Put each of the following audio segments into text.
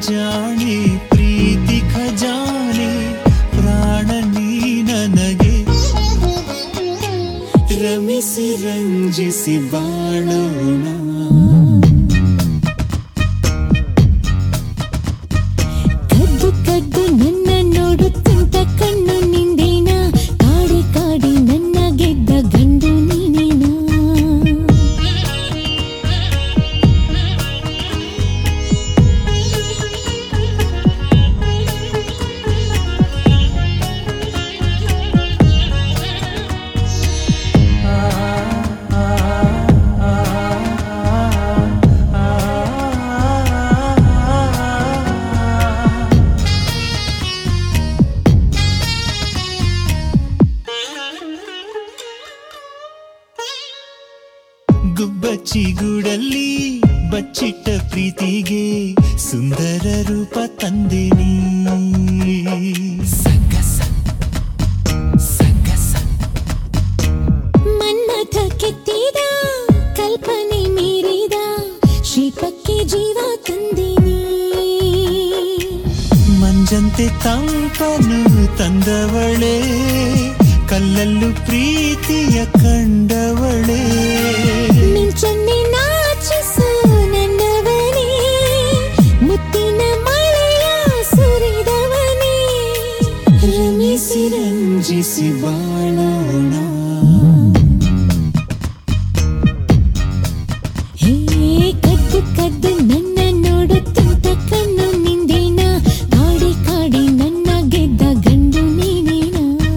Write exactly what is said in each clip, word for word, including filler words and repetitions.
ಜಾಣೆ ಪ್ರೀತಿ ಖಜಾನೆ ಪ್ರಾಣ ನೀ ನನಗೆ ರಮಿಸಿ ರಂಜಿಸಿ ಬಾಳೋಣ ಕದ್ದು ಕದ್ದು ನನ್ನ ನೋಡುತ್ತಂತ ಕಣ್ಣು ನಿಂದೇನ ಕಾಡಿ ಕಾಡಿ ನನ್ನ ಗೆದ್ದ ಗಂಡು ನೀನೇನ ಗುಬ್ಬಚ್ಚಿಗೂಡಲ್ಲಿ ಬಚ್ಚಿಟ್ಟ ಪ್ರೀತಿಗೆ ಸುಂದರ ರೂಪ ತಂದೆ ನೀ ಸಂಗಸ ಸಂಗಸ ಮನ್ಮಥ ಕೆತ್ತಿದ ಕಲ್ಪನೆ ಮೀರಿದ ಶಿಲ್ಪಕ್ಕೆ ಜೀವ ತಂದೆ ನೀ ಮಂಜಂತೆ ತಂಪನು ತಂದವಳೆ ಕಲ್ಲಲ್ಲೂ ಪ್ರೀತಿಯ ಕಂಡವಳೆ ಮಿಂಚನ್ನೆ ನಾಚಿಸು ನನ್ನವನೇ ಮುತ್ತಿನ ಮಳೆಯ ಸುರಿದವನೇ ರಮಿಸಿ ರಂಜಿಸಿ ಬಾಳೋಣ ಹೇ ಕದ್ದು ಕದ್ದು ನನ್ನ ನೋಡುತ್ತಂತ ಕಣ್ಣು ನಿಂದೇನ ಕಾಡಿ ಕಾಡಿ ನನ್ನ ಗೆದ್ದ ಗಂಡು ನೀನೇನ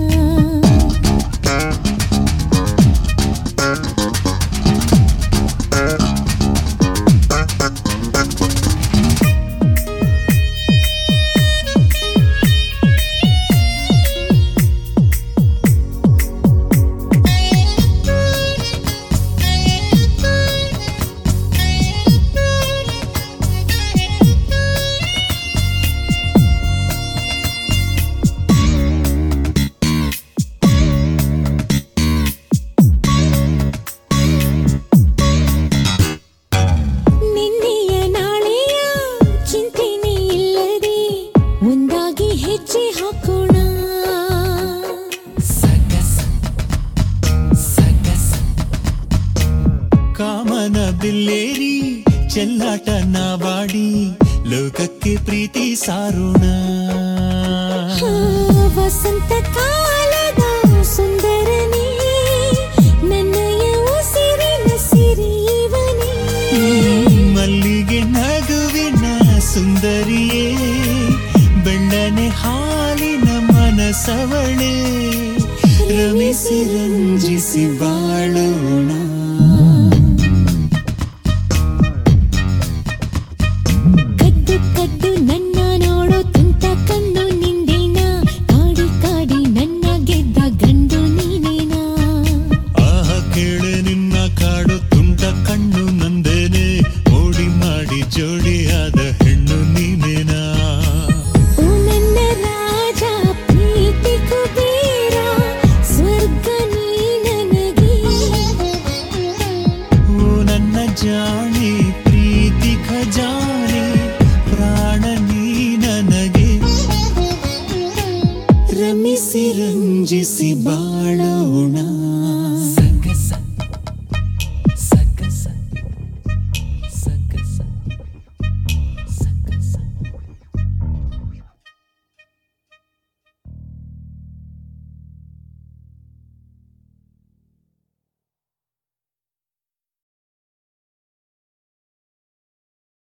ನಿನ್ನೆಯ ನಾಳೆಯ ಚಿಂತೆನೇ ಇಲ್ಲದೆ ಒಂದಾಗಿ ಹೆಜ್ಜೆ ಹಾಕೋಣ ಸಗಸ ಸಗಸ ಕಾಮನ ಬಿಲ್ಲೇರಿ ಚೆಲ್ಲಾಟ ನಾವಾಡಿ ಲೋಕಕ್ಕೆ ಪ್ರೀತಿ ಸಾರೋಣ ಆ, ವಸಂತ ಕಾಲದ ಸುಂದರನೇ ನನ್ನಯ ಉಸಿರಿನ ಸಿರಿಯವನೇ ಮಲ್ಲಿಗೆ ನಗುವಿನ ಸುಂದರಿಯೇ ಬೆಳ್ಳನೆ ಹಾಲಿನ ಮನಸವಳೆ ರಮಿಸಿ ರಂಜಿಸಿ ಬಾಳೋಣ ಕದ್ದು ಕದ್ದು ನನ್ನ ನೋಡೋ ತುಂಟ ಕಣ್ಣು ನಿಂದೇನ ಕಾಡಿ ಕಾಡಿ ನನ್ನ ಗೆದ್ದ ಗಂಡು ನೀನೇನ ಆಹ ಕೇಳೆ ನಿನ್ನ ಕಾಡು ತುಂಟ ಕಣ್ಣು ನಂದೇನೆ ಓಡಿ ಮಾಡಿ ಜೋಡಿಯಾದ ಹೆಣ್ಣು ನೀನೇನಾ ಓ ನನ್ನ ರಾಜ ಪ್ರೀತಿ ಕುಬೇರ ಸ್ವರ್ಗ ನೀ ನನಗೆ ಓ ನನ್ನ ಜಾಣೆ ಪ್ರೀತಿ ಖಜಾನೆ ಪ್ರಾಣ ನೀ ನನಗೆ ರಮಿಸಿ ರಂಜಿಸಿ